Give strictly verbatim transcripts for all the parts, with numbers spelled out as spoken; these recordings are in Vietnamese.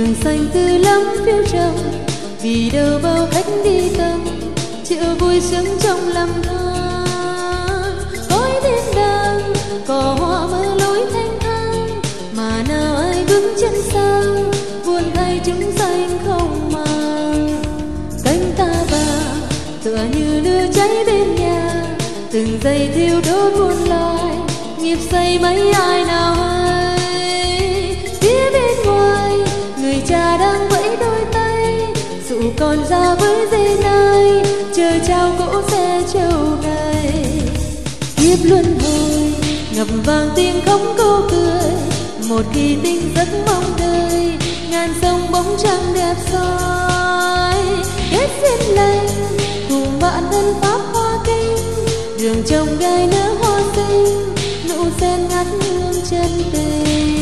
rừng xanh tươi lắm phiêu trầm, vì đâu bao khách đi tâm, chợ vui sướng trong lòng than. Cõi thiên đàng có hoa mơ lối thanh thang, mà nào ai bước chân sang, buồn thay chúng xanh không màng. Cánh ta vàng tựa như lửa cháy bên nhà, từng giây thiêu đốt muôn loài, nghiệp say mấy ai nào hay. Phía bên ngoài người cha đang vẫy đôi tay, dụ con ra với dây nai, chờ trao cỗ xe trâu này. Kiếp luân hồi ngập vàng tiếng khóc câu cười, một kỳ tinh giấc mong đời, ngàn sông bóng trăng đẹp soi. Kết duyên lành cùng bạn thân pháp hoa kinh, đường trồng gai nở hoa xinh, nụ sen ngát hương chân tình.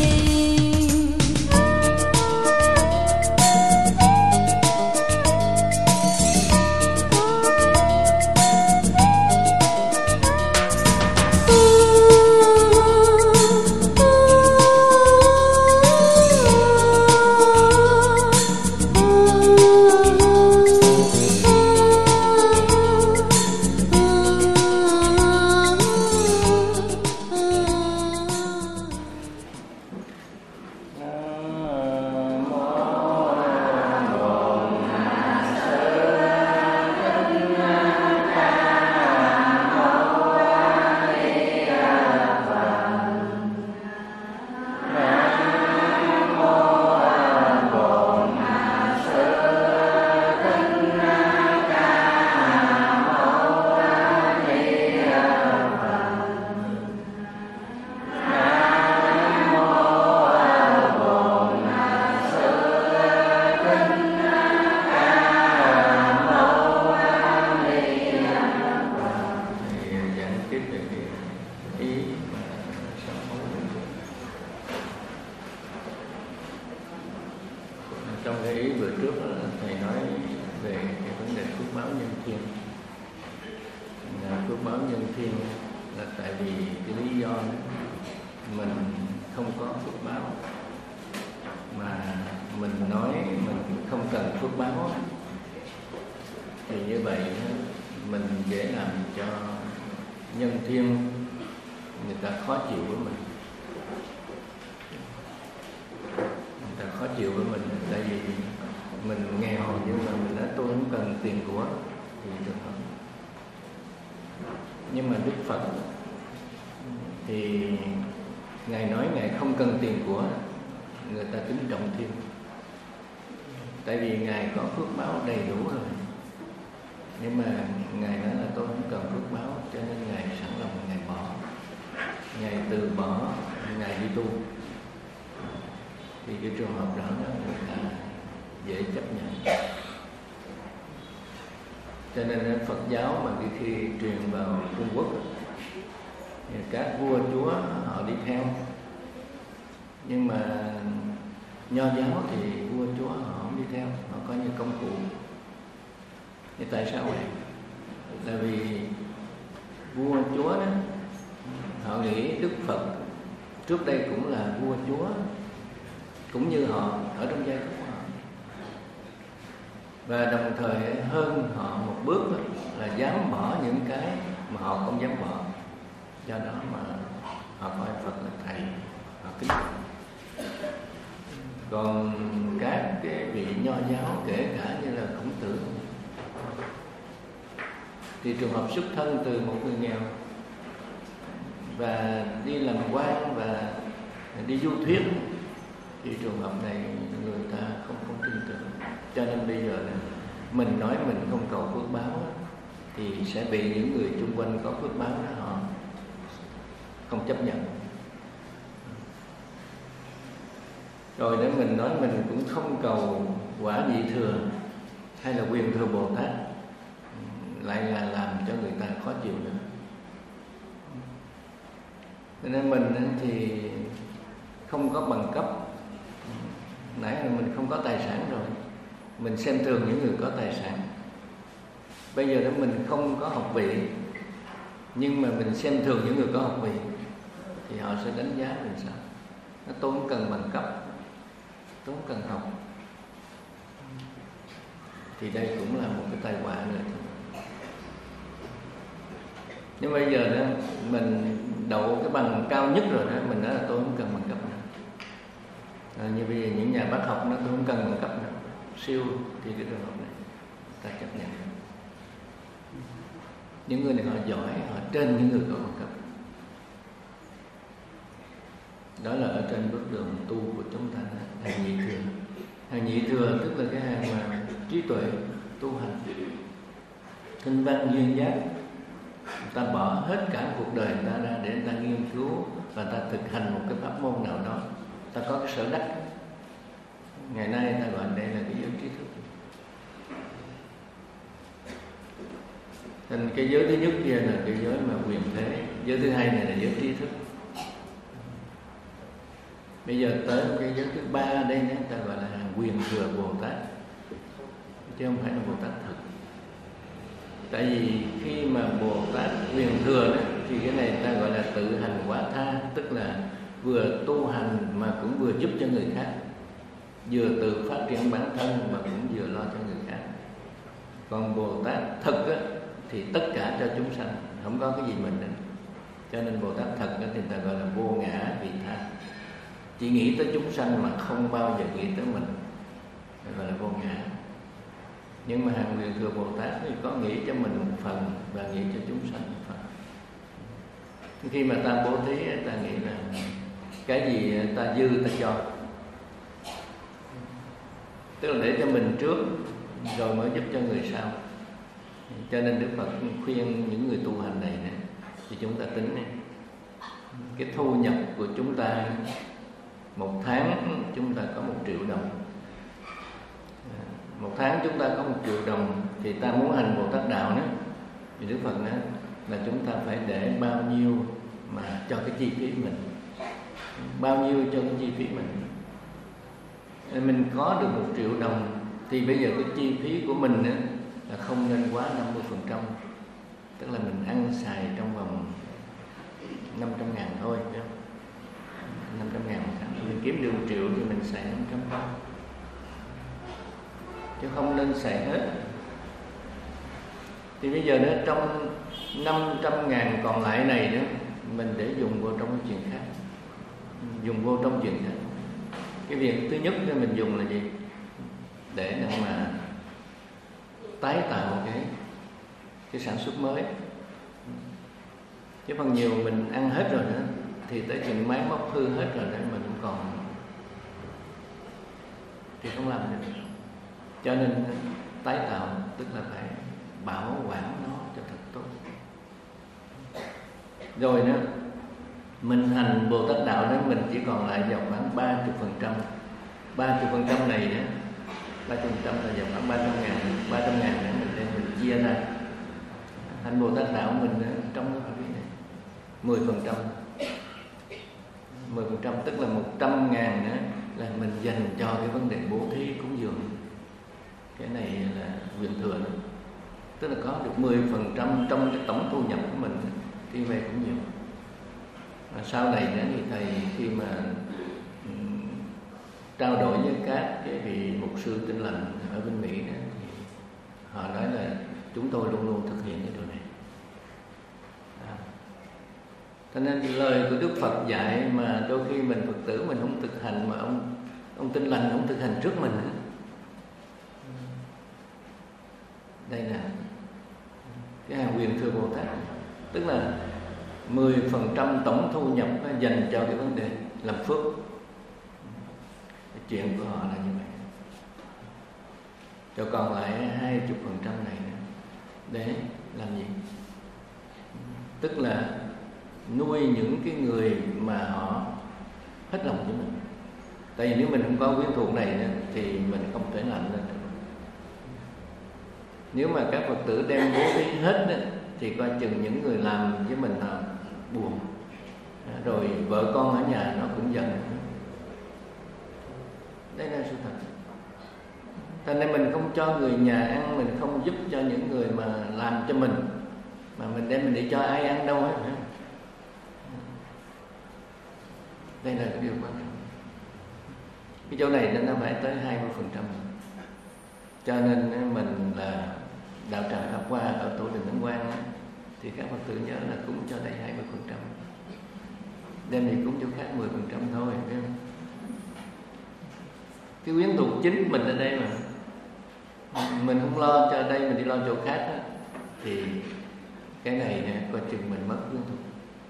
Trong cái ý vừa trước là thầy nói về cái vấn đề phước báo nhân thiên. Phước báo nhân thiên là tại vì cái lý do mình không có phước báo, mà mình nói mình không cần phước báo, thì như vậy mình dễ làm cho nhân thiên người ta khó chịu với mình. Người ta khó chịu với mình tại vì mình nghèo, nhưng mà mình nói tôi không cần tiền của thì được không? Nhưng mà Đức Phật thì Ngài nói Ngài không cần tiền của, người ta kính trọng thêm. Tại vì Ngài có phước báo đầy đủ rồi. Nhưng mà Ngài nói là tôi không cần phước báo, cho nên Ngài sẵn lòng Ngài bỏ. Ngài từ bỏ, Ngài đi tu. Thì cái trường hợp đó người ta dễ chấp nhận. Cho nên Phật giáo mà khi truyền vào Trung Quốc, các vua chúa họ đi theo. Nhưng mà Nho giáo thì vua chúa họ không đi theo, họ có như công cụ. Thì tại sao vậy? Tại vì vua chúa đó, họ nghĩ Đức Phật trước đây cũng là vua chúa, cũng như họ ở trong giai cấp của họ, và đồng thời hơn họ một bước là dám bỏ những cái mà họ không dám bỏ. Do đó mà họ coi Phật là thầy, họ kính trọng. Còn các cái vị Nho giáo, kể cả như là Khổng Tử, thì trường hợp xuất thân từ một người nghèo và đi làm quan và đi du thuyết, thì trường hợp này người ta không không tin tưởng. Cho nên bây giờ này, mình nói mình không cầu phước báo thì sẽ bị những người xung quanh có phước báo đó họ không chấp nhận. Rồi để mình nói mình cũng không cầu quả vị thừa hay là quyền thừa Bồ Tát, lại là làm cho người ta khó chịu nữa. Cho nên mình thì không có bằng cấp. Nãy là mình không có tài sản rồi, mình xem thường những người có tài sản. Bây giờ đó mình không có học vị, nhưng mà mình xem thường những người có học vị, thì họ sẽ đánh giá mình sao? Nó tôi không cần bằng cấp, tôi không cần học, thì đây cũng là một cái tai họa nữa. Nhưng bây giờ đó mình đậu cái bằng cao nhất rồi đó, mình nói là tôi không cần bằng cấp nữa. À, như bây giờ những nhà bác học nó tôi không cần bằng cấp nữa, siêu thì cái trường hợp này ta chấp nhận. Những người này họ giỏi, họ trên những người có bằng cấp. Đó là ở trên bước đường tu của chúng ta, hàng nhị thừa. Hàng nhị thừa tức là cái hàng mà trí tuệ tu hành, tinh văn duyên giác. Người ta bỏ hết cả cuộc đời người ta ra để người ta nghiên cứu và người ta thực hành một cái pháp môn nào đó. Ta có cái sở đắc. Ngày nay ta gọi đây là cái giới trí thức. Nên cái giới thứ nhất kia là cái giới mà quyền thế, giới thứ hai này là giới trí thức. Bây giờ tới cái giới thứ ba đây nữa, ta gọi là hàng quyền thừa Bồ Tát, chứ không phải là Bồ Tát thực. Tại vì khi mà Bồ Tát quyền thừa đó, thì cái này ta gọi là tự hành quả tha, tức là vừa tu hành mà cũng vừa giúp cho người khác, vừa tự phát triển bản thân mà cũng vừa lo cho người khác. Còn Bồ Tát thực á, thì tất cả cho chúng sanh, không có cái gì mình nữa. Cho nên Bồ Tát thật á, thì ta gọi là vô ngã vị tha, chỉ nghĩ tới chúng sanh mà không bao giờ nghĩ tới mình, gọi là vô ngã. Nhưng mà hàng quyền thừa Bồ Tát thì có nghĩ cho mình một phần và nghĩ cho chúng sanh một phần. Khi mà ta bố thí, ta nghĩ là cái gì ta dư ta cho, tức là để cho mình trước rồi mới giúp cho người sau. Cho nên Đức Phật khuyên những người tu hành này nè, thì chúng ta tính này, cái thu nhập của chúng ta một tháng chúng ta có một triệu đồng. Một tháng chúng ta có một triệu đồng thì ta muốn hành Bồ Tát đạo nữa, thì Đức Phật nói là chúng ta phải để bao nhiêu mà cho cái chi phí mình, bao nhiêu cho cái chi phí mình. Mình có được một triệu đồng thì bây giờ cái chi phí của mình nữa là không nên quá năm mươi phần trăm, tức là mình ăn xài trong vòng năm trăm ngàn thôi, năm trăm ngàn một tháng. Mình kiếm được một triệu thì mình xài năm trăm thôi, chứ không nên xài hết. Thì bây giờ nữa trong năm trăm ngàn còn lại này nữa, mình để dùng vô trong cái chuyện khác, dùng vô trong chuyện khác. Cái việc thứ nhất là mình dùng là gì? Để mà tái tạo cái cái sản xuất mới. Chứ phần nhiều mình ăn hết rồi nữa, thì tới chừng máy móc hư hết rồi đấy mình không còn, thì không làm được. Cho nên tái tạo tức là phải bảo quản nó cho thật tốt. Rồi nữa, mình hành Bồ Tát đạo đó, mình chỉ còn lại vào khoảng ba mươi phần trăm. ba mươi phần trăm này nữa, ba mươi phần trăm là vào khoảng ba trăm ngàn. ba trăm ngàn để mình đem mình chia ra hành Bồ Tát đạo mình trong cái phạm vi này mười phần trăm. mười phần trăm tức là một trăm ngàn nữa là mình dành cho cái vấn đề bố thí cúng dường. Cái này là quyền thừa nữa, tức là có được mười phần trăm trong cái tổng thu nhập của mình đi về cũng nhiều. Và sau này nữa thì thầy khi mà um, trao đổi với các cái vị mục sư Tin Lành ở bên Mỹ đó, thì họ nói là chúng tôi luôn luôn thực hiện cái điều này. À. Cho nên lời của Đức Phật dạy mà đôi khi mình Phật tử mình không thực hành, mà ông ông Tin Lành không thực hành trước mình nữa. Đây là cái hàng quyền thừa Bồ Tát, tức là mười phần trăm tổng thu nhập dành cho cái vấn đề làm phước. Cái chuyện của họ là như vậy. Cho còn lại hai mươi phần trăm này để làm gì? Tức là nuôi những cái người mà họ hết lòng với mình. Tại vì nếu mình không có quyến thuộc này thì mình không thể làm lên được. Nếu mà các Phật tử đem bố thí hết đó, thì coi chừng những người làm với mình họ buồn, rồi vợ con ở nhà nó cũng giận. Đây là sự thật. Cho nên mình không cho người nhà ăn, mình không giúp cho những người mà làm cho mình, mà mình đem mình để cho ai ăn đâu hết. Đây là cái điều quan trọng. Cái chỗ này nó phải tới hai mươi phần trăm. Cho nên mình là đạo tràng Pháp Hoa ở tổ Đình Ấn Quang á, thì các Phật tử nhớ là cúng cho đầy hai mươi phần trăm, đem đi cúng chỗ khác mười phần trăm thôi, biết không? Cái quyến thuộc chính mình ở đây mà mình không lo cho đây, mình đi lo chỗ khác á, thì cái này nè, coi chừng mình mất quyến thuộc.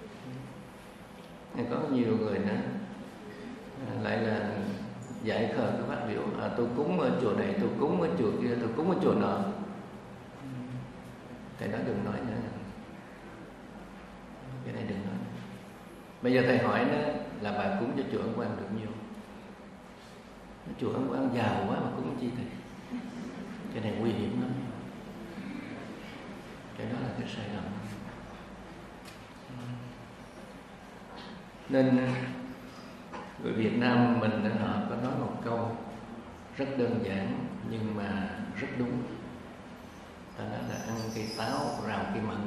Có nhiều người nữa lại là dạy khờ cái phát biểu à, tôi cúng ở chùa này, tôi cúng ở chùa kia, tôi cúng ở chùa nọ. Thầy nói đừng nói nữa, cái này đừng nói nữa. Bây giờ thầy hỏi nó là bà cúng cho chùa Ấn Quang được nhiêu? Chùa Ấn Quang giàu quá mà cúng chi thầy? Cái này nguy hiểm lắm. Cái đó là cái sai lầm. Nên người Việt Nam mình họ có nói một câu rất đơn giản nhưng mà rất đúng. Ta nói là ăn cây táo rào cây mận.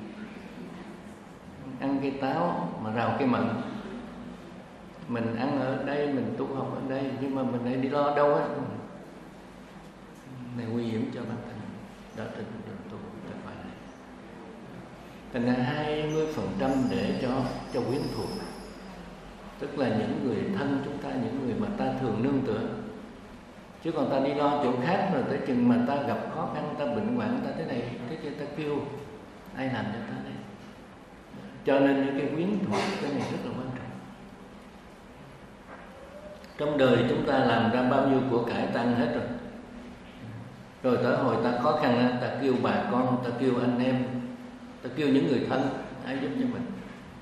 Ăn cây táo mà rào cây mận. Mình ăn ở đây, mình tu học ở đây, nhưng mà mình lại đi lo đâu á. Này nguy hiểm cho bản thân. Đó là đường tu thật phải. Thành ra hai mươi phần trăm để cho cho quyến thuộc. Tức là những người thân chúng ta, những người mà ta thường nương tựa. Chứ còn ta đi lo chỗ khác rồi tới chừng mà ta gặp khó khăn, ta bệnh hoạn, ta thế này, thế kia ta kêu ai làm cho ta đây. Cho nên những cái quyến thuộc cái này rất là quan trọng. Trong đời chúng ta làm ra bao nhiêu của cải ta ăn hết rồi. Rồi tới hồi ta khó khăn, ta kêu bà con, ta kêu anh em, ta kêu những người thân, ai giúp cho mình.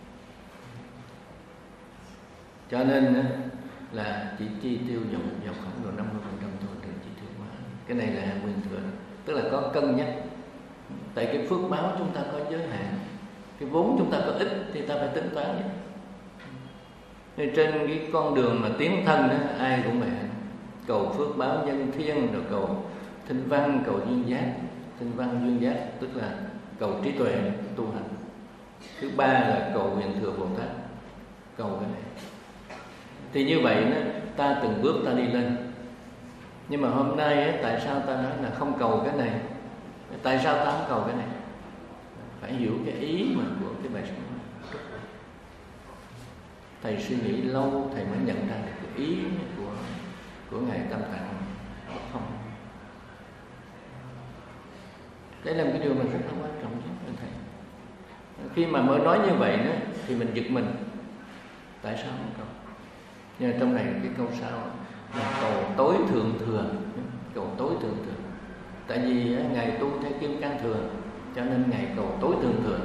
Cho nên là chỉ chi tiêu dòng dòng khoảng độ năm mươi phần trăm thôi, đừng chi tiêu quá. Cái này là quyền thừa, tức là có cân nhắc. Tại cái phước báo chúng ta có giới hạn, cái vốn chúng ta có ít thì ta phải tính toán nhé. Nên trên cái con đường mà tiến thân đó, ai cũng vậy, cầu phước báo nhân thiên, rồi cầu thinh văn, cầu duyên giác. Thinh văn duyên giác tức là cầu trí tuệ tu hành. Thứ ba là cầu quyền thừa Bồ Tát, cầu cái này. Thì như vậy đó, ta từng bước ta đi lên. Nhưng mà hôm nay á, tại sao ta nói là không cầu cái này? Tại sao ta không cầu cái này? Phải hiểu cái ý mà của cái bài sống. Thầy suy nghĩ lâu thầy mới nhận ra được cái ý của của ngài Tam Tạng không. Đây là một cái điều mà rất là quan trọng với thầy. Khi mà mới nói như vậy đó, thì mình giật mình. Tại sao không cầu? Nhưng trong này cái câu sau là cầu tối thượng thừa, cầu tối thượng thừa. Tại vì ngài tu theo kim cang thừa, cho nên ngài cầu tối thượng thừa.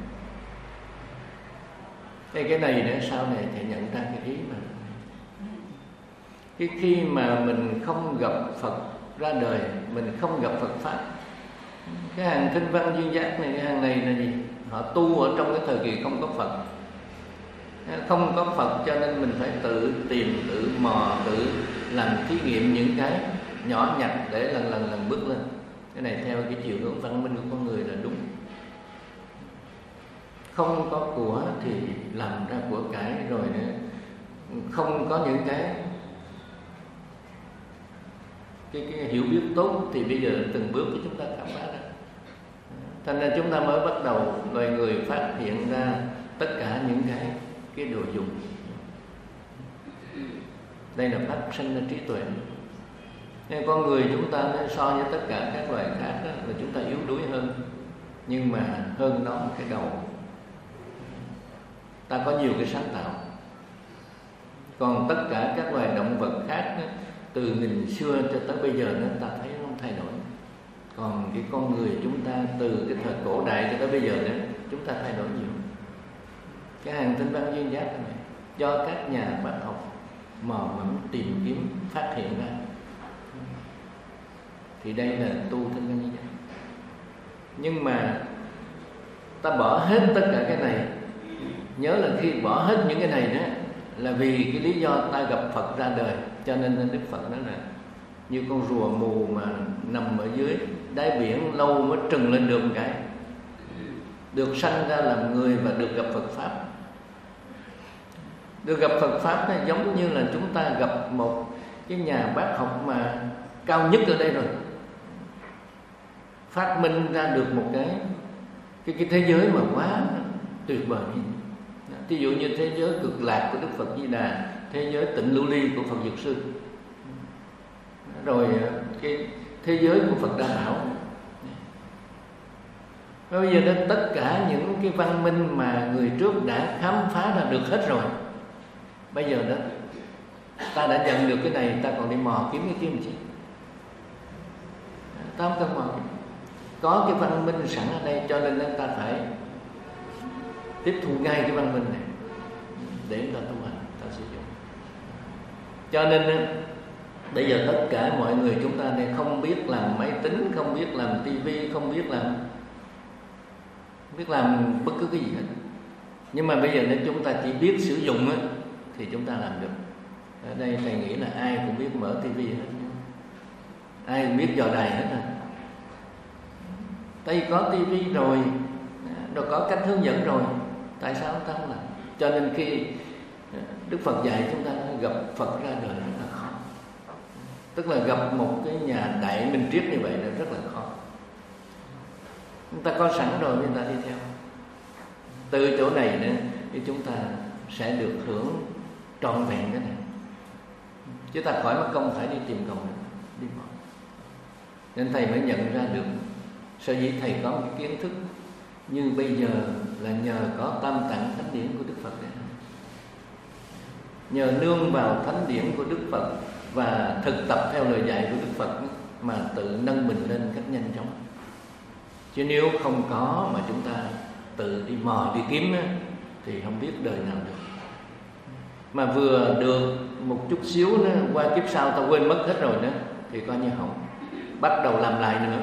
Thế cái này nữa sau này thầy nhận ra cái ý mà cái khi mà mình không gặp Phật ra đời, mình không gặp Phật pháp, cái hàng thinh văn duyên giác này, cái hàng này là gì? Họ tu ở trong cái thời kỳ không có Phật. Không có Phật cho nên mình phải tự tìm, tự mò, tự làm thí nghiệm những cái nhỏ nhặt để lần lần lần bước lên. Cái này theo cái chiều hướng văn minh của con người là đúng. Không có của thì làm ra của cải, rồi nữa không có những cái cái, cái hiểu biết tốt thì bây giờ từng bước của chúng ta khám phá ra. Thành ra chúng ta mới bắt đầu loài người phát hiện ra tất cả những cái cái đồ dùng. Đây là phát sinh ra trí tuệ. Nên con người chúng ta so với tất cả các loài khác đó, là chúng ta yếu đuối hơn. Nhưng mà hơn nó một cái đầu. Ta có nhiều cái sáng tạo. Còn tất cả các loài động vật khác đó, từ nghìn xưa cho tới bây giờ nó ta thấy nó không thay đổi. Còn cái con người chúng ta từ cái thời cổ đại cho tới bây giờ đó, chúng ta thay đổi nhiều. Cái hàng thinh văn duyên giác này do các nhà bác học mò mẫm tìm kiếm phát hiện ra. Thì đây là tu thinh văn duyên giác. Nhưng mà ta bỏ hết tất cả cái này. Nhớ là khi bỏ hết những cái này đó là vì cái lý do ta gặp Phật ra đời. Cho nên Đức Phật nói là như con rùa mù mà nằm ở dưới đáy biển lâu mới trừng lên được một cái, được sanh ra làm người và được gặp Phật pháp. Được gặp Phật pháp này giống như là chúng ta gặp một cái nhà bác học mà cao nhất ở đây rồi. phát minh ra được một cái cái cái thế giới mà quá tuyệt vời. Ví dụ như thế giới cực lạc của Đức Phật Di Đà, thế giới tịnh lưu ly của Phật Dược Sư, rồi cái thế giới của Phật Đa Bảo. Bây giờ đó tất cả những cái văn minh mà người trước đã khám phá ra được hết rồi. Bây giờ đó ta đã nhận được cái này, ta còn đi mò kiếm cái kiếm gì? Ta không cần mò. Có cái văn minh sẵn ở đây, cho nên ta phải tiếp thu ngay cái văn minh này để ta tu hành, ta sử dụng. Cho nên bây giờ tất cả mọi người chúng ta này không biết làm máy tính, không biết làm tivi, không biết làm không biết làm bất cứ cái gì hết. Nhưng mà bây giờ nếu chúng ta chỉ biết sử dụng á, thì chúng ta làm được. Ở đây thầy nghĩ là ai cũng biết mở tivi hết, ai cũng biết dò đài hết rồi. Tại vì có tivi rồi, rồi có cách hướng dẫn rồi, tại sao ta không làm? Cho nên khi Đức Phật dạy chúng ta gặp Phật ra đời rất là khó. Tức là gặp một cái nhà đại minh triết như vậy là rất là khó. Chúng ta có sẵn rồi nên ta đi theo. Từ chỗ này nữa thì chúng ta sẽ được hưởng trọn vẹn cái này. Chứ ta khỏi mất công phải đi tìm cầu nữa, đi bỏ. Nên thầy mới nhận ra được sở dĩ thầy có một cái kiến thức như bây giờ là nhờ có Tam Tạng Thánh Điển của Đức Phật đấy. Nhờ nương vào Thánh Điển của Đức Phật và thực tập theo lời dạy của Đức Phật mà tự nâng mình lên cách nhanh chóng. Chứ nếu không có mà chúng ta tự đi mò đi kiếm á, thì không biết đời nào được. Mà vừa được một chút xíu nữa, qua kiếp sau ta quên mất hết rồi nữa, thì coi như hỏng, bắt đầu làm lại nữa.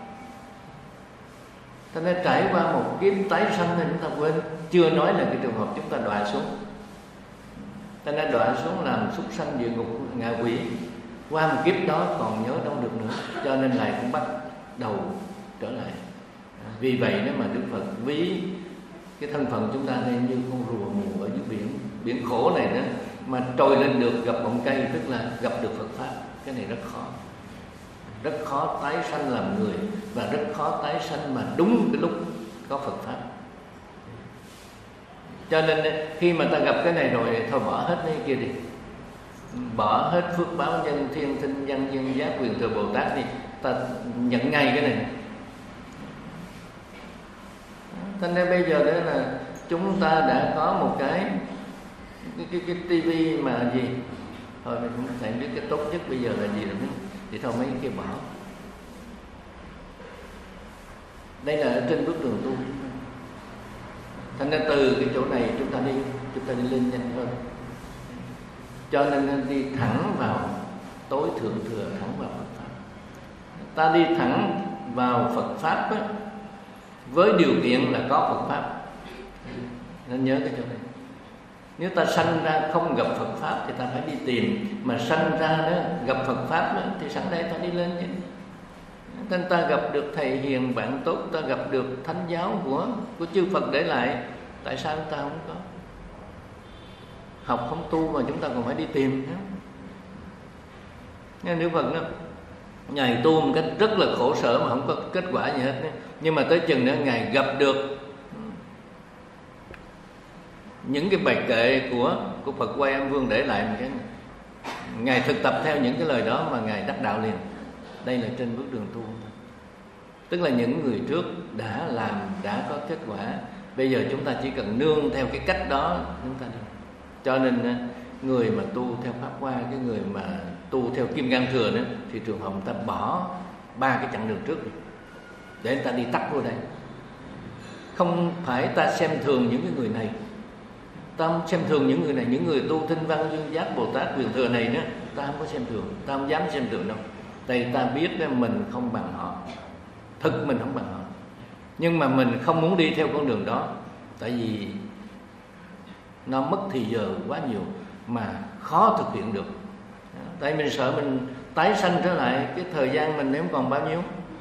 Ta nên trải qua một kiếp tái sanh nên chúng ta quên. Chưa nói là cái trường hợp chúng ta đọa xuống, ta nên đọa xuống làm súc sanh, địa ngục, ngạ quỷ. Qua một kiếp đó còn nhớ đâu được nữa, cho nên lại cũng bắt đầu trở lại. Vì vậy nếu mà Đức Phật ví cái thân phận chúng ta đây như con rùa mù ở dưới biển, biển khổ này đó, mà trồi lên được gặp bọng cây, tức là gặp được Phật Pháp. Cái này rất khó, rất khó tái sanh làm người, và rất khó tái sanh mà đúng cái lúc có Phật Pháp. Cho nên khi mà ta gặp cái này rồi, thôi bỏ hết cái kia đi, bỏ hết phước báo nhân thiên tinh văn nhân giác quyền thừa Bồ Tát đi, ta nhận ngay cái này. Cho nên bây giờ đó là chúng ta đã có một cái cái cái, cái tivi mà gì, thôi mình cũng phải biết cái tốt nhất bây giờ là gì rồi, thì thôi mấy cái kia bỏ. Đây là ở trên bước đường tu. Thành ra từ cái chỗ này chúng ta đi, chúng ta đi lên nhanh hơn. Cho nên đi thẳng vào tối thượng thừa, thẳng vào Phật Pháp. Ta đi thẳng vào Phật Pháp á, với điều kiện là có Phật Pháp. Nên nhớ cái chỗ này. Nếu ta sanh ra không gặp Phật Pháp thì ta phải đi tìm. Mà sanh ra đó gặp Phật Pháp đó, thì sẵn đây ta đi lên chứ. Nên ta gặp được thầy hiền bạn tốt, ta gặp được thánh giáo của của chư Phật để lại. Tại sao ta không có? Học không tu mà chúng ta còn phải đi tìm nữa. Nên Đức Phật đó, Ngài tu một cách rất là khổ sở mà không có kết quả gì hết. Nhưng mà tới chừng đó Ngài gặp được những cái bài kệ của của Phật Quay Âm Vương để lại một cái, Ngài thực tập theo những cái lời đó mà Ngài đắc đạo liền. Đây là trên bước đường tu. Tức là những người trước đã làm, đã có kết quả. Bây giờ chúng ta chỉ cần nương theo cái cách đó chúng ta đi. Cho nên người mà tu theo Pháp Hoa, cái người mà tu theo Kim Cang Thừa đó, thì trường hợp ta bỏ ba cái chặng đường trước để ta đi tắt vô đây. Không phải ta xem thường những cái người này, ta không xem thường những người này, những người tu Tinh Văn Dương Giác Bồ Tát Quyền Thừa này nữa, ta không có xem thường, ta không dám xem thường đâu. Tại vì ta biết mình không bằng họ, thực mình không bằng họ. Nhưng mà mình không muốn đi theo con đường đó, tại vì nó mất thì giờ quá nhiều mà khó thực hiện được. Tại mình sợ mình tái sanh trở lại, cái thời gian mình ném còn bao nhiêu.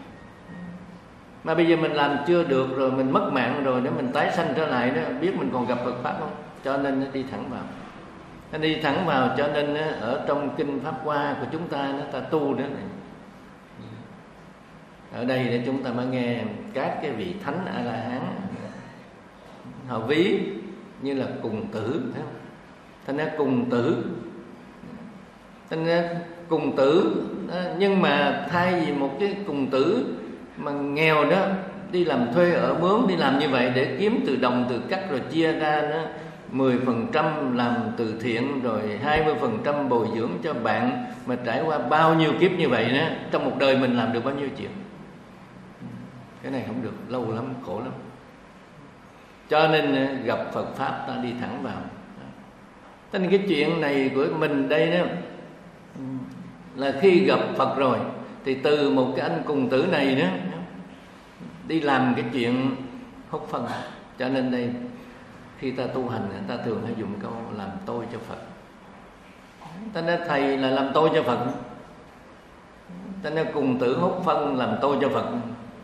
Mà bây giờ mình làm chưa được rồi, mình mất mạng rồi, nếu mình tái sanh trở lại đó, biết mình còn gặp Phật Pháp không? Cho nên nó đi thẳng vào. Nó đi thẳng vào, cho nên ở trong kinh Pháp Hoa của chúng ta, nó ta tu đó này. Ở đây để chúng ta mới nghe các cái vị thánh A La Hán họ ví như là cùng tử, thấy không? Thành ra cùng tử, thành ra cùng tử, nhưng mà thay vì một cái cùng tử mà nghèo đó đi làm thuê ở mướn, đi làm như vậy để kiếm từ đồng từ cắt rồi chia ra đó, mười phần trăm làm từ thiện rồi hai mươi phần trăm bồi dưỡng cho bạn, mà trải qua bao nhiêu kiếp như vậy đó, trong một đời mình làm được bao nhiêu chuyện. Cái này không được, lâu lắm, khổ lắm. Cho nên gặp Phật Pháp ta đi thẳng vào. Thế nên cái chuyện này của mình đây đó, là khi gặp Phật rồi thì từ một cái anh cùng tử này đó đi làm cái chuyện hút phân. Cho nên đây khi ta tu hành, ta thường hay dùng câu làm tôi cho Phật. Ta nói thầy là làm tôi cho Phật, ta nói cùng tử hút phân làm tôi cho Phật.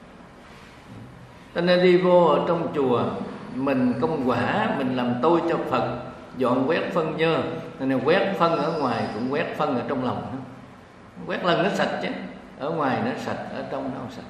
Ta nói đi vô ở trong chùa mình công quả, mình làm tôi cho Phật, dọn quét phân nhơ. Ta nói quét phân ở ngoài cũng quét phân ở trong lòng. Quét lần nó sạch chứ, ở ngoài nó sạch, ở trong nó không sạch.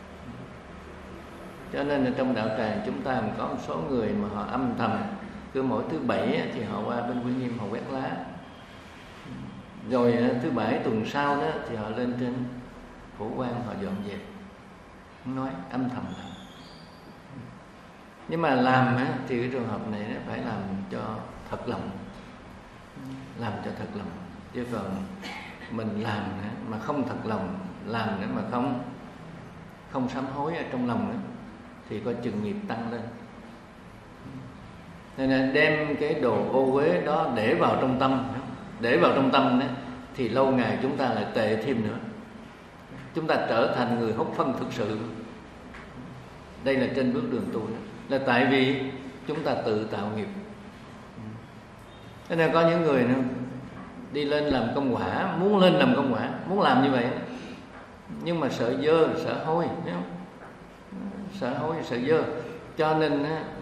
Cho nên là trong đạo tràng chúng ta có một số người mà họ âm thầm, cứ mỗi thứ bảy thì họ qua bên Quy Nghiêm họ quét lá, rồi thứ bảy tuần sau đó thì họ lên trên Phổ Quang họ dọn dẹp. Không nói, âm thầm làm. Nhưng mà làm thì cái trường hợp này phải làm cho thật lòng, làm cho thật lòng. Chứ còn mình làm mà không thật lòng, làm nữa mà không không sám hối ở trong lòng nữa, thì có chừng nghiệp tăng lên. Nên là đem cái đồ ô uế đó để vào trong tâm, để vào trong tâm đó, thì lâu ngày chúng ta lại tệ thêm nữa. Chúng ta trở thành người hút phân thực sự. Đây là trên bước đường tu đó. Là tại vì chúng ta tự tạo nghiệp. Thế nên có những người nữa, đi lên làm công quả, muốn lên làm công quả, muốn làm như vậy, nhưng mà sợ dơ, sợ hôi, thấy không? Sợ hôi, sợ dơ. Cho nên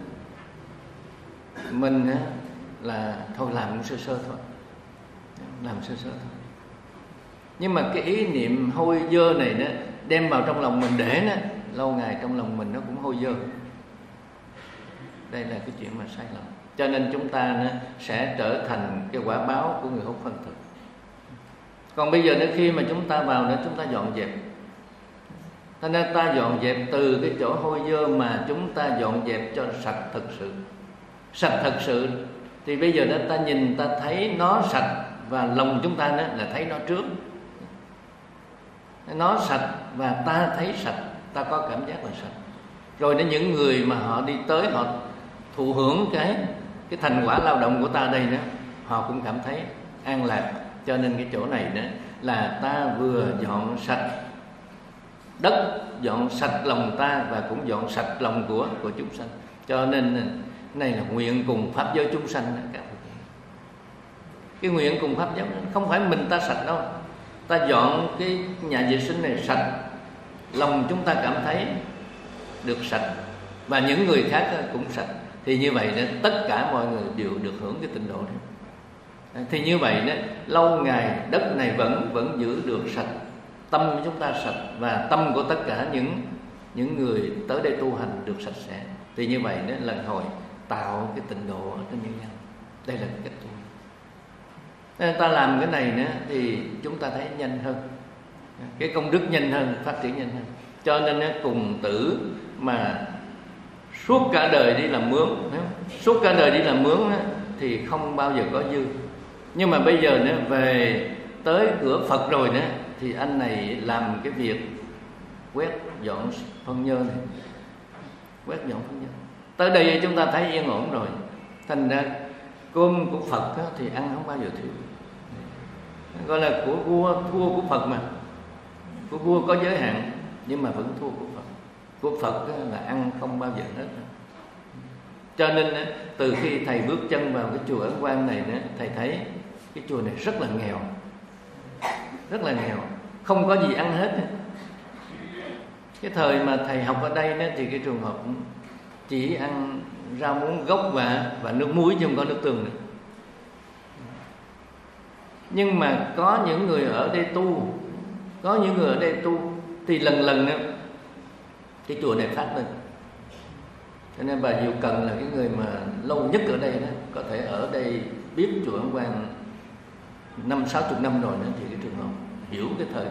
mình là thôi làm sơ sơ thôi, làm sơ sơ thôi. Nhưng mà cái ý niệm hôi dơ này đó, đem vào trong lòng mình để đó, lâu ngày trong lòng mình nó cũng hôi dơ. Đây là cái chuyện mà sai lầm. Cho nên chúng ta nó sẽ trở thành cái quả báo của người hút phân thực. Còn bây giờ nữa khi mà chúng ta vào nữa, chúng ta dọn dẹp. Thế nên ta dọn dẹp từ cái chỗ hôi dơ mà chúng ta dọn dẹp cho sạch thực sự. Sạch thực sự thì bây giờ đó ta nhìn ta thấy nó sạch, và lòng chúng ta đó là thấy nó trước. Nó sạch và ta thấy sạch, ta có cảm giác là sạch. Rồi đến những người mà họ đi tới, họ thụ hưởng cái cái thành quả lao động của ta đây đó, họ cũng cảm thấy an lạc. Cho nên cái chỗ này đó là ta vừa dọn sạch đất, dọn sạch lòng ta, và cũng dọn sạch lòng của của chúng sanh. Cho nên này là nguyện cùng pháp giới chúng sanh đó. Cái nguyện cùng pháp giới không phải mình ta sạch đâu. Ta dọn cái nhà vệ sinh này sạch, lòng chúng ta cảm thấy được sạch, và những người khác cũng sạch. Thì như vậy nên tất cả mọi người đều được hưởng cái tịnh độ đó. Thì như vậy đó, lâu ngày đất này vẫn vẫn giữ được sạch, tâm của chúng ta sạch, và tâm của tất cả những những người tới đây tu hành được sạch sẽ. Thì như vậy đó lần hồi tạo cái tịnh độ ở trên nhân gian. Đây là cái cách tu. Nên ta làm cái này nữa thì chúng ta thấy nhanh hơn, cái công đức nhanh hơn, phát triển nhanh hơn. Cho nên nó cùng tử mà suốt cả đời đi làm mướn, suốt cả đời đi làm mướn thì không bao giờ có dư. Nhưng mà bây giờ nữa về tới cửa Phật rồi nữa, thì anh này làm cái việc quét dọn phân nhơ này, quét dọn phân nhơ. Tới đây chúng ta thấy yên ổn rồi. Thành ra cơm của Phật thì ăn không bao giờ thiếu. Gọi là của vua thua của Phật mà. Của vua có giới hạn, nhưng mà vẫn thua của Phật. Của Phật là ăn không bao giờ hết. Cho nên từ khi thầy bước chân vào cái chùa Ấn Quang này, thầy thấy cái chùa này rất là nghèo, rất là nghèo, không có gì ăn hết. Cái thời mà thầy học ở đây thì cái trường hợp chỉ ăn rau muống gốc và và nước muối, chứ không có nước tương nữa. Nhưng mà có những người ở đây tu, có những người ở đây tu thì lần lần cái chùa này phát lên. Cho nên bà Diệu Cần là cái người mà lâu nhất ở đây đó, có thể ở đây biết chùa Ấn Quang năm sáu chục năm rồi nữa, thì cái trường hợp hiểu cái thời này.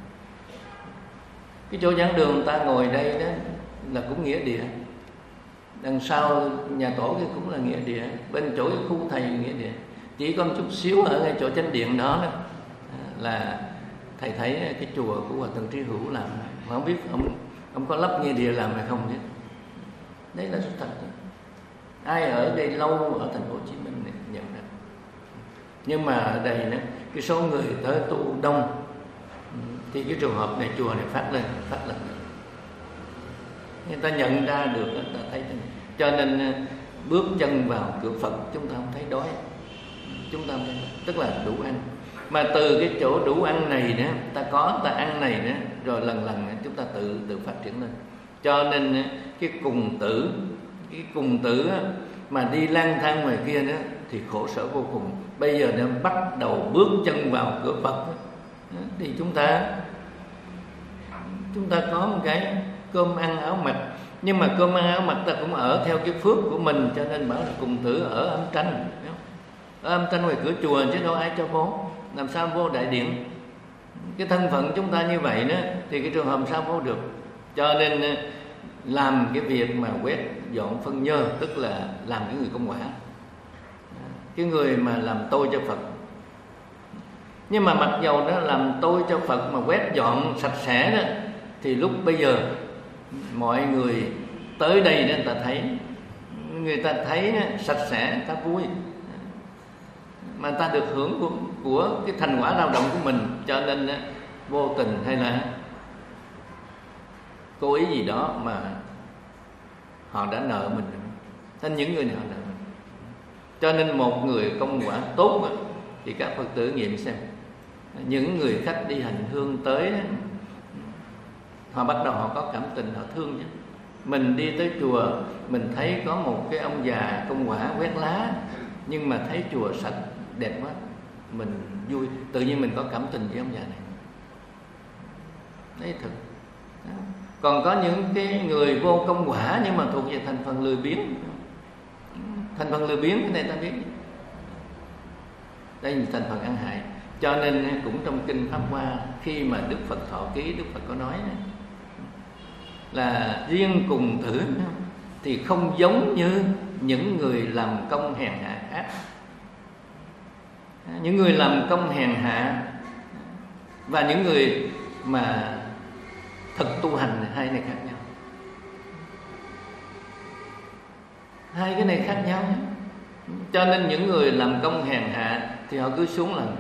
Cái chỗ giảng đường ta ngồi đây đó là cũng nghĩa địa, đằng sau nhà tổ kia cũng là nghĩa địa, bên chỗ cái khu thầy nghĩa địa. Chỉ có một chút xíu ở ngay chỗ chánh điện đó, đó là thầy thấy cái chùa của Hòa Thượng Trí Hữu làm, mà không biết ông ông có lắp nghĩa địa làm hay không chứ. Đấy là sự thật. Ai ở đây lâu ở thành phố Hồ Chí Minh này nhận ra. Nhưng mà ở đây đó, cái số người tới tu đông, thì cái trường hợp này chùa này phát lên, phát lên. Người ta nhận ra được, người ta thấy. Cho nên bước chân vào cửa Phật chúng ta không thấy đói, chúng ta không thấy đói, tức là đủ ăn. Mà từ cái chỗ đủ ăn này đó, ta có, ta ăn này đó, rồi lần lần chúng ta tự tự phát triển lên. Cho nên cái cùng tử, cái cùng tử mà đi lang thang ngoài kia đó thì khổ sở vô cùng. Bây giờ nó bắt đầu bước chân vào cửa Phật thì chúng ta chúng ta có một cái cơm ăn áo mặc. Nhưng mà cơm ăn áo mặc ta cũng ở theo cái phước của mình, cho nên bảo là cùng tử ở âm tranh. Ở âm tranh ngoài cửa chùa chứ đâu ai cho vô. Làm sao vô đại điện? Cái thân phận chúng ta như vậy đó thì cái trường hợp sao vô được. Cho nên làm cái việc mà quét dọn phân nhơ, tức là làm cái người công quả, cái người mà làm tôi cho Phật. Nhưng mà mặc dầu nó làm tôi cho Phật mà quét dọn sạch sẽ đó, thì lúc bây giờ mọi người tới đây đó, người ta thấy người ta thấy đó, sạch sẽ, người ta vui, mà người ta được hưởng của, của cái thành quả lao động của mình. Cho nên đó, vô tình hay là cố ý gì đó mà họ đã nợ mình, nên những người này họ nợ mình. Cho nên một người công quả tốt đó, thì các Phật tử nghiệm xem, những người khách đi hành hương tới đó, họ bắt đầu họ có cảm tình, họ thương chứ. Mình đi tới chùa, mình thấy có một cái ông già công quả quét lá, nhưng mà thấy chùa sạch đẹp quá, mình vui, tự nhiên mình có cảm tình với ông già này. Đấy thật. Còn có những cái người vô công quả nhưng mà thuộc về thành phần lười biếng. Thành phần lười biếng cái này ta biết, đây là thành phần ăn hại. Cho nên cũng trong kinh Pháp Hoa, khi mà Đức Phật thọ ký, Đức Phật có nói là riêng cùng tử thì không giống như những người làm công hèn hạ khác. Những người làm công hèn hạ và những người mà thực tu hành, hai này khác nhau. Hai cái này khác nhau nhé. Cho nên những người làm công hèn hạ thì họ cứ xuống làm,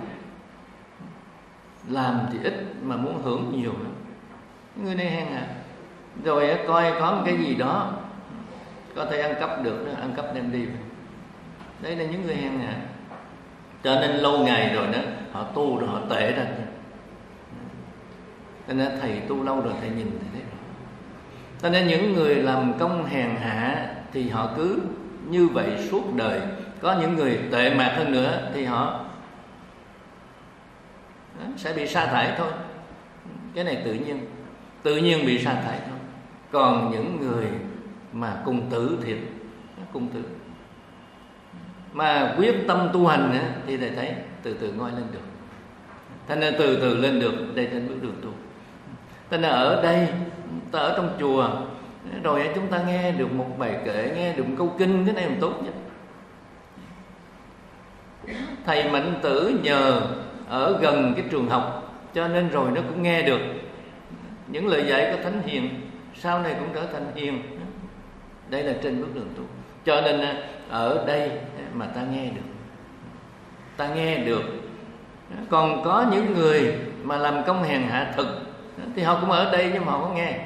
làm thì ít mà muốn hưởng nhiều nữa. Người này hèn hạ, rồi coi có một cái gì đó có thể ăn cắp được, ăn cắp đem đi. Đây là những người hèn hạ. Cho nên lâu ngày rồi đó, họ tu rồi họ tệ ra. Cho nên thầy tu lâu rồi thầy nhìn thấy đó. Cho nên những người làm công hèn hạ thì họ cứ như vậy suốt đời. Có những người tệ mạt hơn nữa thì họ sẽ bị sa thải thôi. Cái này tự nhiên, tự nhiên bị sa thải thôi. Còn những người mà cùng tử thiệt, cùng tử mà quyết tâm tu hành thì thầy thấy từ từ ngoi lên được. Thế nên từ từ lên được, đây trên bước đường tu. Thế nên ở đây, ta ở trong chùa, rồi chúng ta nghe được một bài kệ, nghe được một câu kinh, cái này là tốt nhất. Thầy Mạnh Tử nhờ ở gần cái trường học, cho nên rồi nó cũng nghe được những lời dạy của Thánh Hiền, sau này cũng trở thành hiền. Đây là trên bước đường tu. Cho nên ở đây mà ta nghe được, ta nghe được. Còn có những người mà làm công hèn hạ thực thì họ cũng ở đây nhưng mà họ không nghe.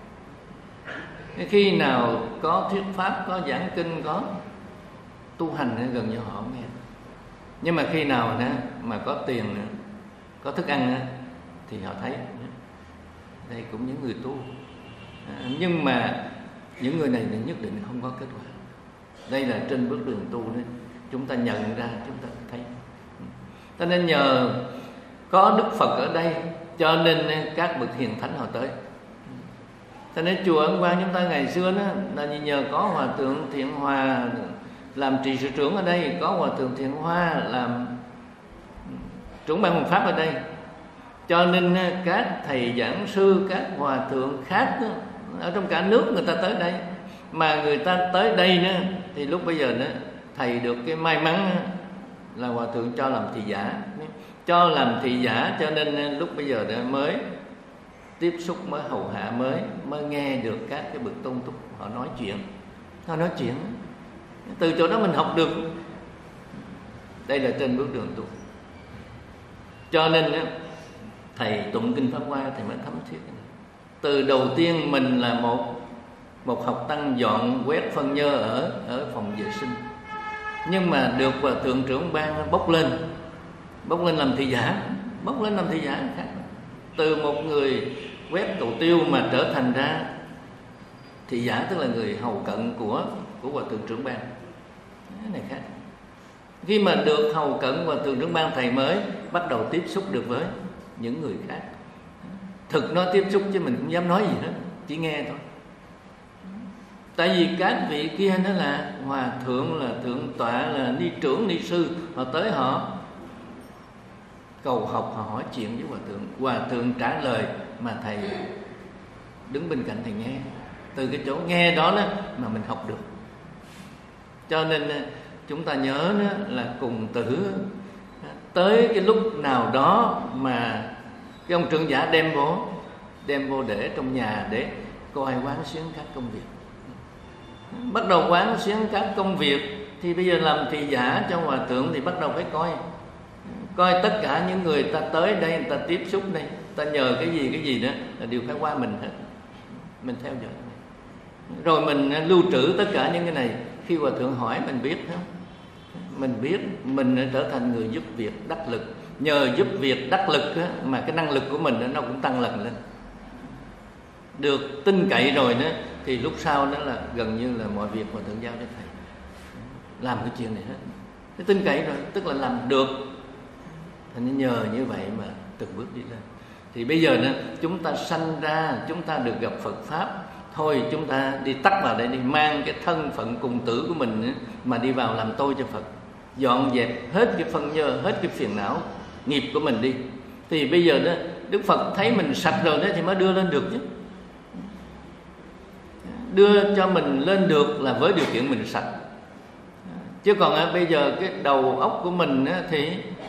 Khi nào có thuyết pháp, có giảng kinh, có tu hành gần như họ không nghe. Nhưng mà khi nào mà có tiền, có thức ăn thì họ thấy đây cũng những người tu. Nhưng mà những người này nhất định không có kết quả. Đây là trên bước đường tu đấy, chúng ta nhận ra, chúng ta thấy. Cho nên nhờ có Đức Phật ở đây, cho nên các bậc hiền thánh họ tới. Cho nên chùa Ấn Quang chúng ta ngày xưa đó là nhờ có Hòa thượng Thiện Hòa làm trị sự trưởng ở đây, có Hòa thượng Thiện Hoa làm trưởng ban hoằng pháp ở đây, cho nên các thầy giảng sư, các hòa thượng khác đó, ở trong cả nước người ta tới đây. Mà người ta tới đây nữa thì lúc bây giờ nữa thầy được cái may mắn là hòa thượng cho làm thị giả, cho làm thị giả, cho nên lúc bây giờ đó mới tiếp xúc, mới hầu hạ, mới mới nghe được các cái bậc tôn túc họ nói chuyện, họ nói chuyện từ chỗ đó mình học được. Đây là trên bước đường tu. Cho nên thầy tụng kinh Pháp Hoa thầy mới thấm thiết. Từ đầu tiên mình là một một học tăng dọn quét phân nhơ ở ở phòng vệ sinh, nhưng mà được hòa thượng trưởng ban bốc lên, bốc lên làm thị giả, bốc lên làm thị giả khác. Từ một người quét cầu tiêu mà trở thành ra thị giả, tức là người hầu cận của của hòa thượng trưởng ban. Cái này khác. Khi mà được hầu cận hòa thượng trưởng ban, thầy mới bắt đầu tiếp xúc được với những người khác. Thực nói tiếp xúc chứ mình cũng dám nói gì hết, chỉ nghe thôi. Tại vì các vị kia nó là hòa thượng, là thượng tọa, là ni trưởng, ni sư, họ tới họ cầu học, họ hỏi chuyện với hòa thượng, hòa thượng trả lời mà thầy đứng bên cạnh thầy nghe. Từ cái chỗ nghe đó, đó mà mình học được. Cho nên chúng ta nhớ đó là cùng tử tới cái lúc nào đó mà cái ông trưởng giả đem vô đem vô để trong nhà để coi quán xuyến các công việc. Bắt đầu quán xuyến các công việc thì bây giờ làm thị giả cho hòa thượng thì bắt đầu phải coi coi tất cả những người ta tới đây, người ta tiếp xúc đây, ta nhờ cái gì cái gì đó là đều phải qua mình hết. Mình theo dõi rồi mình lưu trữ tất cả những cái này. Khi hòa thượng hỏi mình biết không? Mình biết, mình trở thành người giúp việc đắc lực. Nhờ giúp việc đắc lực á, mà cái năng lực của mình đó, nó cũng tăng lần lên. Được tin cậy rồi đó thì lúc sau đó là gần như là mọi việc hòa thượng giao cho thầy làm cái chuyện này hết. Cái tin cậy rồi, tức là làm được. Thành nên nhờ như vậy mà từng bước đi lên. Thì bây giờ đó chúng ta sanh ra, chúng ta được gặp Phật Pháp, thôi chúng ta đi tắt vào đây, đi mang cái thân phận cùng tử của mình ấy, mà đi vào làm tôi cho Phật, dọn dẹp hết cái phân nhơ, hết cái phiền não nghiệp của mình đi. Thì bây giờ đó Đức Phật thấy mình sạch rồi đó thì mới đưa lên được chứ. Đưa cho mình lên được là với điều kiện mình sạch. Chứ còn à, bây giờ cái đầu óc của mình á, thì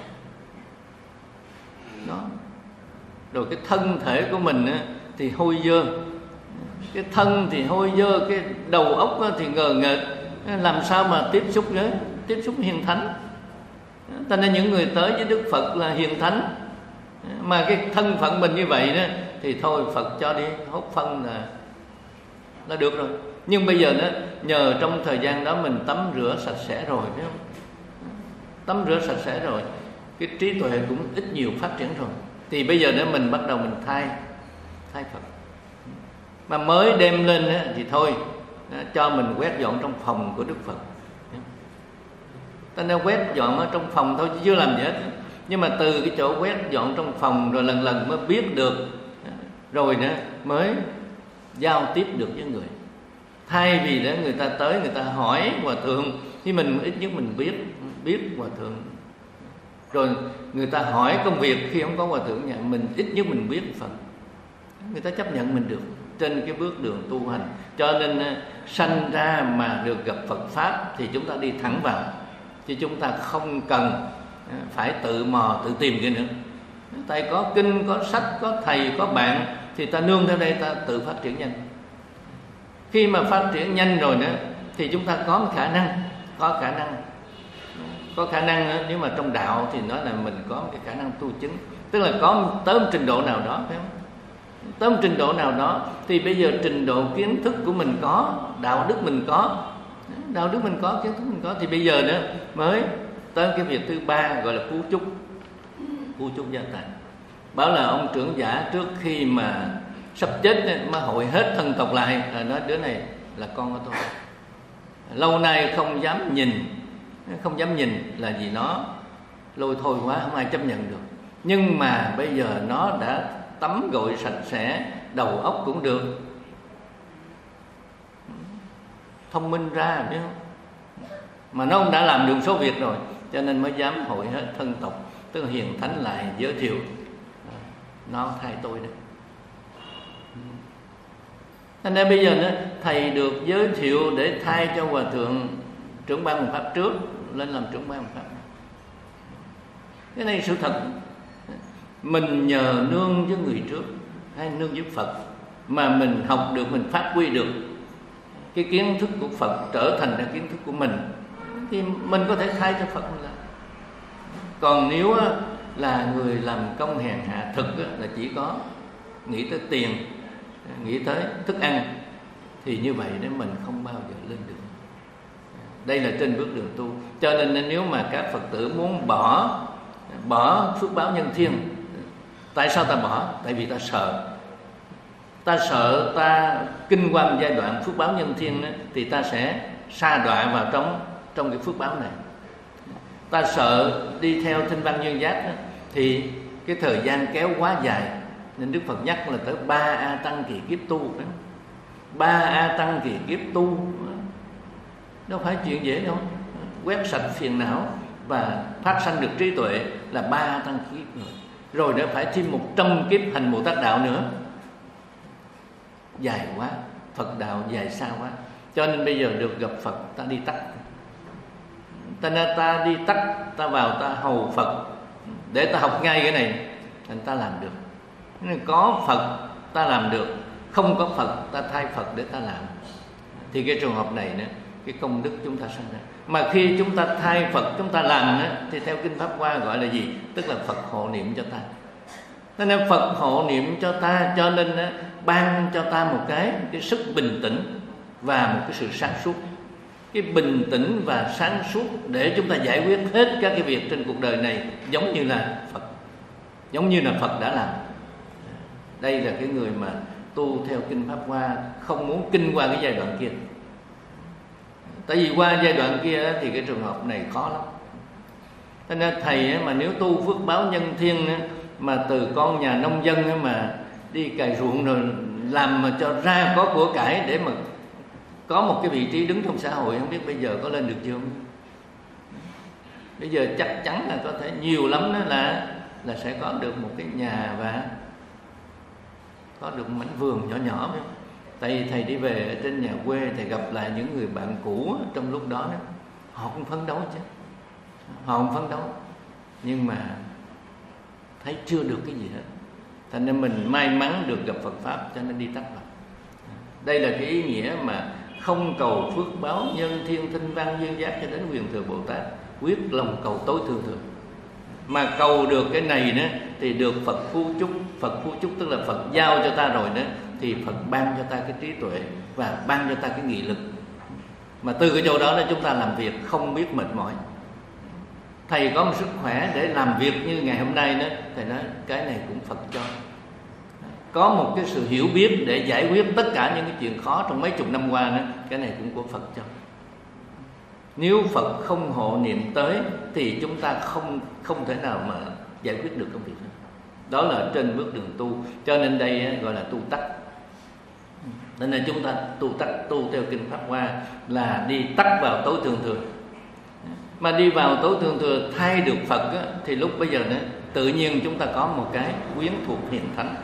đó, rồi cái thân thể của mình á, thì hôi dơ. Cái thân thì hôi dơ, cái đầu óc thì ngờ nghệch, làm sao mà tiếp xúc với tiếp xúc hiền thánh. Cho nên những người tới với Đức Phật là hiền thánh, mà cái thân phận mình như vậy đó thì thôi Phật cho đi hốt phân là là được rồi. Nhưng bây giờ đó nhờ trong thời gian đó mình tắm rửa sạch sẽ rồi, phải không? Tắm rửa sạch sẽ rồi, cái trí tuệ cũng ít nhiều phát triển rồi. Thì bây giờ đó mình bắt đầu mình thay thay Phật. Mà mới đem lên á, thì thôi cho mình quét dọn trong phòng của Đức Phật. Ta nên quét dọn ở trong phòng thôi chứ chưa làm gì hết. Nhưng mà từ cái chỗ quét dọn trong phòng rồi lần lần mới biết được, rồi nữa mới giao tiếp được với người. Thay vì đó người ta tới người ta hỏi hòa thượng thì mình ít nhất mình biết biết hòa thượng. Rồi người ta hỏi công việc khi không có hòa thượng nhận, mình ít nhất mình biết Phật, người ta chấp nhận mình được trên cái bước đường tu hành. Cho nên sanh ra mà được gặp Phật Pháp thì chúng ta đi thẳng vào, chứ chúng ta không cần phải tự mò tự tìm cái nữa. Tại có kinh, có sách, có thầy, có bạn thì ta nương theo đây, ta tự phát triển nhanh. Khi mà phát triển nhanh rồi nữa thì chúng ta có khả năng, có khả năng, có khả năng nữa. Nếu mà trong đạo thì nói là mình có cái khả năng tu chứng, tức là có tới một trình độ nào đó, phải không? Tới một trình độ nào đó thì bây giờ trình độ kiến thức của mình có, đạo đức mình có, đạo đức mình có, kiến thức mình có, thì bây giờ nữa mới tới cái việc thứ ba gọi là phú chúc, phú chúc gia tài. Bảo là ông trưởng giả trước khi mà sắp chết mới hội hết thân tộc lại, nói đứa này là con của tôi, lâu nay không dám nhìn, không dám nhìn là vì nó lôi thôi quá, không ai chấp nhận được. Nhưng mà bây giờ nó đã tắm gội sạch sẽ, đầu óc cũng được, thông minh ra chứ, mà nó cũng đã làm được số việc rồi, cho nên mới dám hội hết thân tộc, tức là hiền thánh lại giới thiệu nó thay tôi đấy. Thành ra bây giờ nữa, thầy được giới thiệu để thay cho hòa thượng trưởng ban Pháp trước lên làm trưởng ban Pháp. Cái này sự thật. Mình nhờ nương với người trước hay nương với Phật mà mình học được, mình phát huy được cái kiến thức của Phật trở thành ra kiến thức của mình, thì mình có thể thay cho Phật mình làm. Còn nếu là người làm công hèn hạ thực là chỉ có nghĩ tới tiền, nghĩ tới thức ăn, thì như vậy để mình không bao giờ lên được. Đây là trên bước đường tu. Cho nên nếu mà các Phật tử muốn bỏ bỏ phước báo nhân thiên, tại sao ta bỏ? Tại vì ta sợ. Ta sợ ta kinh qua một giai đoạn phước báo nhân thiên đó, thì ta sẽ sa đọa vào trong trong cái phước báo này. Ta sợ đi theo thanh văn nhân giác đó, thì cái thời gian kéo quá dài, nên Đức Phật nhắc là tới ba a tăng kỳ kiếp tu đó. Ba a tăng kỳ kiếp tu đâu phải chuyện dễ đâu. Quét sạch phiền não và phát sanh được trí tuệ là ba a tăng kiếp rồi. Rồi đã phải thêm một trăm kiếp hành Bồ Tát đạo nữa. Dài quá, Phật đạo dài xa quá. Cho nên bây giờ được gặp Phật ta đi tắt. Ta nên ta đi tắt, ta vào ta hầu Phật để ta học ngay cái này, thành ta làm được. Nên có Phật ta làm được, không có Phật ta thay Phật để ta làm. Thì cái trường hợp này nữa, cái công đức chúng ta sanh ra. Mà khi chúng ta thay Phật chúng ta làm nữa, thì theo Kinh Pháp Hoa gọi là gì? Tức là Phật hộ niệm cho ta. Cho nên Phật hộ niệm cho ta, cho nên ban cho ta một cái cái sức bình tĩnh và một cái sự sáng suốt. Cái bình tĩnh và sáng suốt để chúng ta giải quyết hết các cái việc trên cuộc đời này, giống như là Phật, giống như là Phật đã làm. Đây là cái người mà tu theo Kinh Pháp Hoa, không muốn kinh qua cái giai đoạn kia. Tại vì qua giai đoạn kia thì cái trường hợp này khó lắm. Cho nên thầy mà nếu tu phước báo nhân thiên mà từ con nhà nông dân mà đi cày ruộng rồi làm mà cho ra có của cải để mà có một cái vị trí đứng trong xã hội, không biết bây giờ có lên được chưa? Bây giờ chắc chắn là có thể nhiều lắm đó là là sẽ có được một cái nhà và có được một mảnh vườn nhỏ nhỏ. Phải không? Tại vì thầy đi về ở trên nhà quê, thầy gặp lại những người bạn cũ trong lúc đó, đó họ cũng phấn đấu chứ, họ cũng phấn đấu, nhưng mà thấy chưa được cái gì hết. Thành nên mình may mắn được gặp Phật Pháp cho nên đi tắt vào. Đây là cái ý nghĩa mà không cầu phước báo nhân thiên thanh văn duyên giác cho đến Quyền Thừa Bồ Tát, quyết lòng cầu tối thượng thượng. Mà cầu được cái này nữa thì được Phật phu chúc. Phật phu chúc tức là Phật giao cho ta rồi đó, thì Phật ban cho ta cái trí tuệ và ban cho ta cái nghị lực. Mà từ cái chỗ đó là chúng ta làm việc không biết mệt mỏi. Thầy có một sức khỏe để làm việc như ngày hôm nay đó, thầy nói cái này cũng Phật cho. Có một cái sự hiểu biết để giải quyết tất cả những cái chuyện khó trong mấy chục năm qua đó, cái này cũng của Phật cho. Nếu Phật không hộ niệm tới thì chúng ta không không thể nào mà giải quyết được công việc đó. Đó là trên bước đường tu. Cho nên đây gọi là tu tắc. Nên là chúng ta tu tắc, tu theo Kinh Pháp Hoa là đi tắc vào tối thượng thừa. Mà đi vào tối thượng thừa thay được Phật á, thì lúc bây giờ nữa tự nhiên chúng ta có một cái quyến thuộc hiền thánh.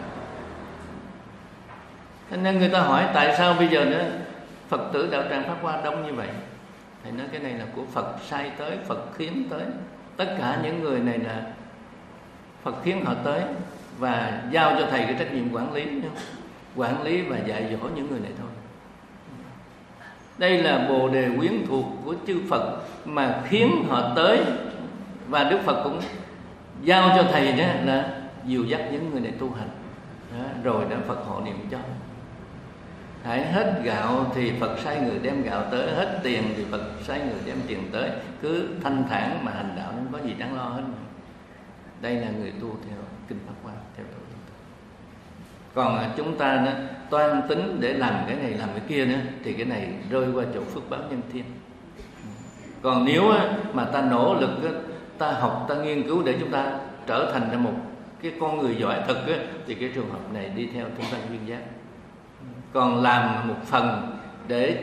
Nên người ta hỏi tại sao bây giờ nữa Phật tử đạo tràng Pháp Hoa đông như vậy? Thầy nói cái này là của Phật sai tới, Phật khiến tới. Tất cả những người này là Phật khiến họ tới và giao cho thầy cái trách nhiệm quản lý, quản lý và dạy dỗ những người này thôi. Đây là bồ đề quyến thuộc của chư Phật mà khiến họ tới, và Đức Phật cũng giao cho thầy đó là dìu dắt những người này tu hành đó, rồi đã Phật hộ niệm cho. Hãy hết gạo thì Phật sai người đem gạo tới, hết tiền thì Phật sai người đem tiền tới. Cứ thanh thản mà hành đạo, không có gì đáng lo hết. Đây là người tu theo Kinh Pháp Hoa, theo tổ. Còn chúng ta nó toan tính để làm cái này làm cái kia nữa, thì cái này rơi qua chỗ phước báo nhân thiên. Còn nếu mà ta nỗ lực, ta học, ta nghiên cứu để chúng ta trở thành ra một cái con người giỏi thực, thì cái trường hợp này đi theo thanh văn duyên giác. Còn làm một phần để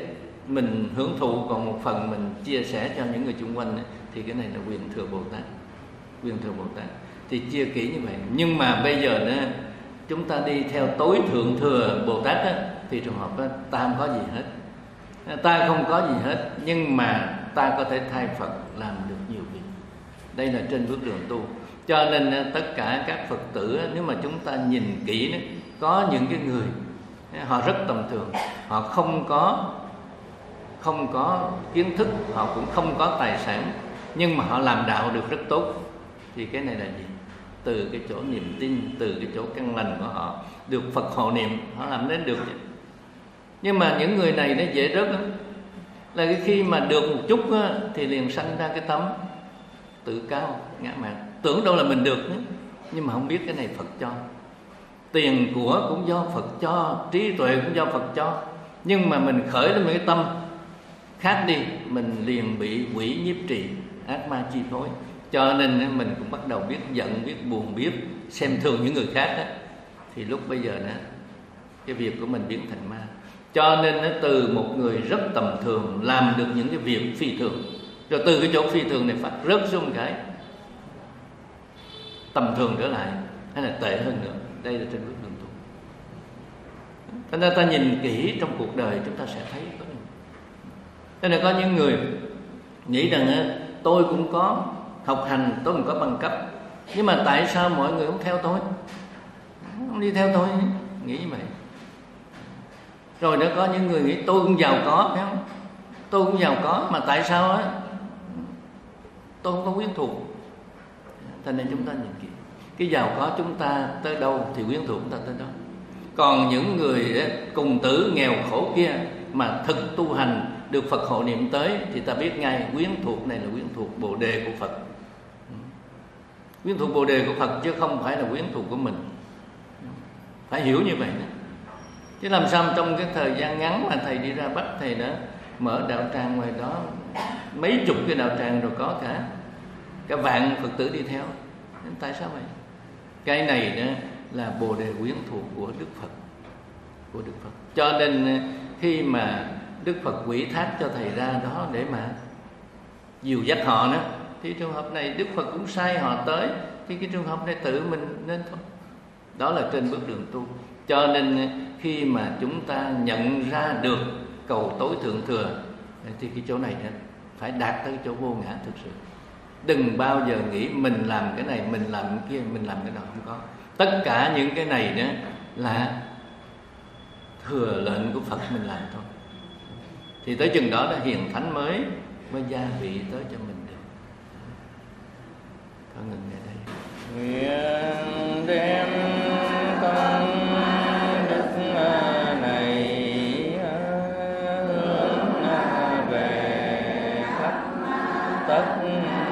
mình hưởng thụ, còn một phần mình chia sẻ cho những người xung quanh ấy, thì cái này là quyền thừa Bồ Tát. Quyền thừa Bồ Tát thì chia kỹ như vậy. Nhưng mà bây giờ nữa, chúng ta đi theo tối thượng thừa Bồ Tát á, thì trường hợp đó, ta không có gì hết, ta không có gì hết, nhưng mà ta có thể thay Phật làm được nhiều việc. Đây là trên bước đường tu. Cho nên tất cả các Phật tử, nếu mà chúng ta nhìn kỹ đó, có những cái người họ rất tầm thường, họ không có không có kiến thức, họ cũng không có tài sản, nhưng mà họ làm đạo được rất tốt. Thì cái này là gì? Từ cái chỗ niềm tin, từ cái chỗ căn lành của họ, được Phật hộ niệm, họ làm đến được. Nhưng mà những người này nó dễ rớt lắm, là cái khi mà được một chút á, thì liền sanh ra cái tấm tự cao ngã mạn, tưởng đâu là mình được nữa, nhưng mà không biết cái này Phật cho. Tiền của cũng do Phật cho, trí tuệ cũng do Phật cho, nhưng mà mình khởi lên một cái tâm khác đi, mình liền bị quỷ nhiếp trì, ác ma chi phối. Cho nên mình cũng bắt đầu biết giận, biết buồn, biết xem thường những người khác đó. Thì lúc bây giờ đó, cái việc của mình biến thành ma. Cho nên nó từ một người rất tầm thường làm được những cái việc phi thường, rồi từ cái chỗ phi thường này phát rớt xuống cái tầm thường trở lại, hay là tệ hơn nữa. Đây là trên bước đường tu. Cho nên ta nhìn kỹ trong cuộc đời chúng ta sẽ thấy có những... Cho nên có những người nghĩ rằng tôi cũng có học hành, tôi cũng có bằng cấp, nhưng mà tại sao mọi người không theo tôi, không đi theo tôi, nghĩ vậy. Rồi nữa có những người nghĩ tôi cũng giàu có, phải không? Tôi cũng giàu có, mà tại sao á tôi không có quyến thuộc. Cho nên chúng ta nhìn kỹ, cái giàu có chúng ta tới đâu thì quyến thuộc chúng ta tới đó. Còn những người cùng tử nghèo khổ kia mà thực tu hành được Phật hộ niệm tới, thì ta biết ngay quyến thuộc này là quyến thuộc Bồ đề của Phật. Quyến thuộc Bồ đề của Phật chứ không phải là quyến thuộc của mình. Phải hiểu như vậy đó. Chứ làm sao trong cái thời gian ngắn mà thầy đi ra Bắc, thầy đã mở đạo tràng ngoài đó mấy chục cái đạo tràng, rồi có cả cả vạn Phật tử đi theo. Tại sao vậy? Cái này đó là Bồ đề quyến thuộc của Đức Phật, của Đức Phật. Cho nên khi mà Đức Phật quỷ thác cho thầy ra đó để mà dìu dắt họ đó, thì trường hợp này Đức Phật cũng sai họ tới, thì cái trường hợp này tự mình nên thôi. Đó là trên bước đường tu. Cho nên khi mà chúng ta nhận ra được cầu tối thượng thừa, thì cái chỗ này phải đạt tới cái chỗ vô ngã thực sự. Đừng bao giờ nghĩ mình làm cái này, mình làm cái kia, mình làm cái đó, không có. Tất cả những cái này đó là thừa lệnh của Phật mình làm thôi. Thì tới chừng đó là hiền thánh mới mới gia vị tới cho mình được. Thôi ngừng ngay đây. Nguyện đem công đức này hướng về khắp tất